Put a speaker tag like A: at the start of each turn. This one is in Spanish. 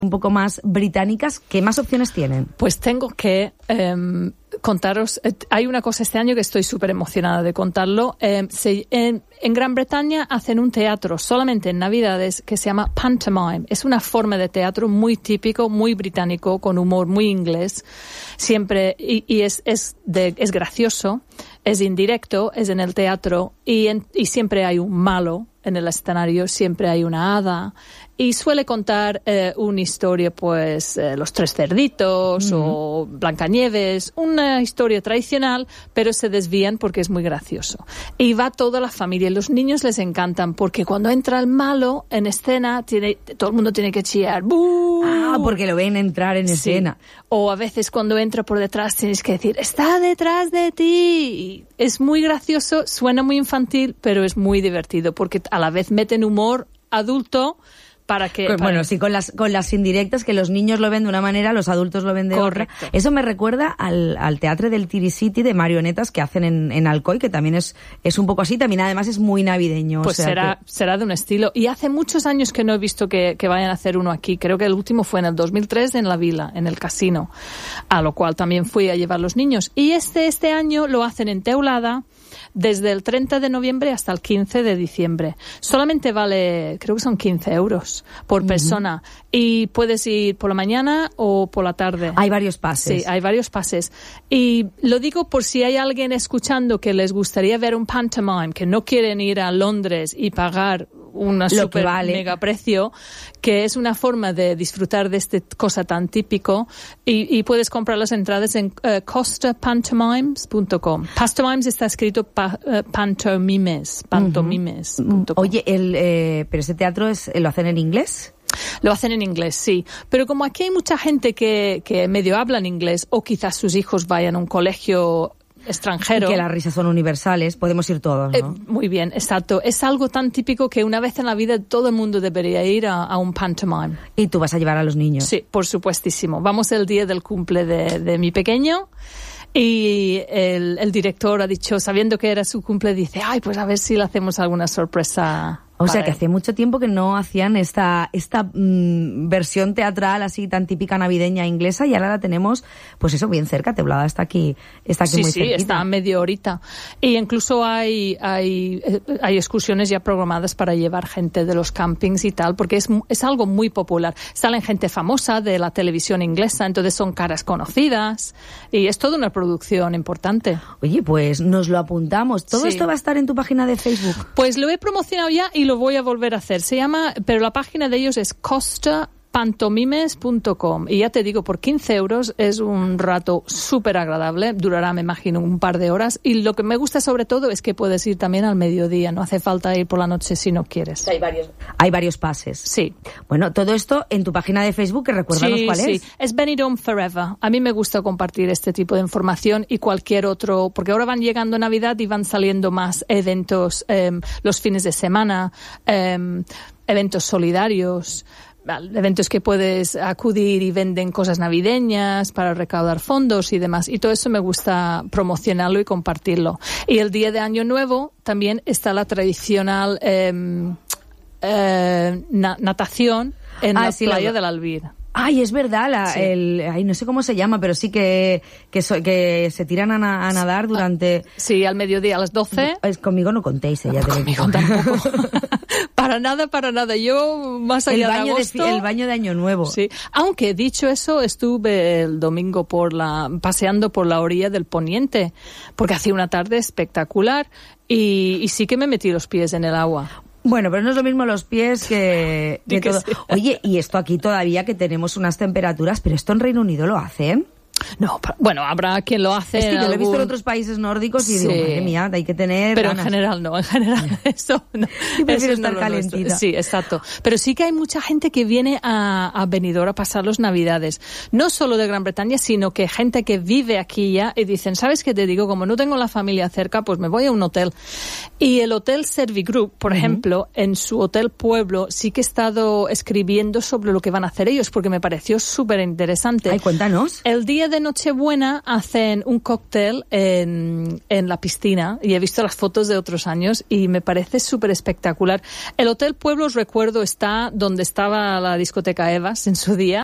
A: un poco más británicas, ¿qué más opciones tienen?
B: Pues tengo que contaros, hay una cosa este año que estoy súper emocionada de contarlo. En Gran Bretaña hacen un teatro solamente en Navidades que se llama pantomime. Es una forma de teatro muy típico, muy británico, con humor muy inglés. Siempre, y es gracioso, es indirecto, es en el teatro, y siempre hay un malo en el escenario, siempre hay una hada, y suele contar una historia, pues, Los Tres Cerditos o Blancanieves, una historia tradicional, pero se desvían porque es muy gracioso. Y va toda la familia, y los niños les encantan, porque cuando entra el malo en escena, todo el mundo tiene que chillar. ¡Bú!
A: Ah, porque lo ven entrar en escena.
B: O a veces cuando entra por detrás tienes que decir, ¡está detrás de ti! Y es muy gracioso, suena muy infantil, pero es muy divertido, porque a la vez meten humor adulto para que...
A: Bueno, sí, con las indirectas, que los niños lo ven de una manera, los adultos lo ven de otra. Eso me recuerda al Teatre del Tiricity de marionetas que hacen en Alcoy, que también es un poco así, también además es muy navideño.
B: Pues será de un estilo. Y hace muchos años que no he visto que vayan a hacer uno aquí. Creo que el último fue en el 2003 en La Vila, en el casino, a lo cual también fui a llevar los niños. Y este año lo hacen en Teulada, desde el 30 de noviembre hasta el 15 de diciembre. Solamente vale, creo que son 15 euros por persona. Y puedes ir por la mañana o por la tarde.
A: Hay varios pases.
B: Sí, hay varios pases. Y lo digo por si hay alguien escuchando que les gustaría ver un pantomime, que no quieren ir a Londres y pagar una super mega precio, que es una forma de disfrutar de esta cosa tan típico, y puedes comprar las entradas en costapantomimes.com. Pantomimes está escrito pantomimes.com.
A: Oye, pero ese teatro lo hacen en inglés.
B: Lo hacen en inglés, sí. Pero como aquí hay mucha gente que medio habla en inglés, o quizás sus hijos vayan a un colegio extranjero.
A: Y que las risas son universales, podemos ir todos, ¿no?
B: Muy bien, exacto. Es algo tan típico que una vez en la vida todo el mundo debería ir a un pantomime.
A: ¿Y tú vas a llevar a los niños?
B: Sí, por supuestísimo. Vamos el día del cumple de mi pequeño. Y el director ha dicho, sabiendo que era su cumple, dice, ay, pues a ver si le hacemos alguna sorpresa.
A: O sea, que hacía mucho tiempo que no hacían esta versión teatral así tan típica navideña inglesa, y ahora la tenemos, pues eso, bien cerca. Teulada está aquí muy cerquita.
B: Sí, está a media horita. Y incluso hay excursiones ya programadas para llevar gente de los campings y tal, porque es algo muy popular. Salen gente famosa de la televisión inglesa, entonces son caras conocidas, y es toda una producción importante.
A: Oye, pues nos lo apuntamos. ¿Todo esto va a estar en tu página de Facebook?
B: Pues lo he promocionado ya y lo voy a volver a hacer. Se llama, pero la página de ellos es costapantomimes.com, y ya te digo, por 15 euros es un rato súper agradable. Durará, me imagino, un par de horas, y lo que me gusta sobre todo es que puedes ir también al mediodía, no hace falta ir por la noche si no quieres.
A: Hay varios pases.
B: Sí.
A: Bueno, todo esto en tu página de Facebook, que recuérdanos cuál es.
B: Sí, es Benidorm Forever. A mí me gusta compartir este tipo de información y cualquier otro, porque ahora van llegando Navidad y van saliendo más eventos los fines de semana, eventos solidarios, eventos que puedes acudir y venden cosas navideñas para recaudar fondos y demás. Y todo eso me gusta promocionarlo y compartirlo. Y el día de Año Nuevo también está la tradicional natación en la playa del Albir.
A: Ay, es verdad, no sé cómo se llama, pero sí que se tiran a nadar durante...
B: Sí, al mediodía, a las 12.
A: Conmigo no contéis, ya te lo digo.
B: Tampoco. Para nada. Yo, más allá de agosto...
A: El baño de Año Nuevo.
B: Sí. Aunque, dicho eso, estuve el domingo paseando por la orilla del Poniente, porque hacía una tarde espectacular, y sí que me metí los pies en el agua.
A: Bueno, pero no es lo mismo los pies que todo. Sí. Oye, y esto aquí todavía que tenemos unas temperaturas, pero esto en Reino Unido lo hacen.
B: No, bueno, habrá quien lo hace.
A: Es que yo lo he visto en otros países nórdicos y digo, madre mía, hay que tener
B: pero
A: ganas.
B: En general no, eso no.
A: Yo prefiero estar calentita.
B: Sí, exacto. Pero sí que hay mucha gente que viene a Benidorm a pasar las Navidades. No solo de Gran Bretaña, sino que gente que vive aquí ya y dicen, ¿sabes qué te digo? Como no tengo la familia cerca, pues me voy a un hotel. Y el Hotel Servigroup, por ejemplo, en su hotel pueblo, sí que he estado escribiendo sobre lo que van a hacer ellos, porque me pareció súper interesante.
A: Ay, cuéntanos.
B: El día de Nochebuena hacen un cóctel en la piscina y he visto las fotos de otros años y me parece súper espectacular. El Hotel Pueblo, os recuerdo, está donde estaba la discoteca Evas en su día.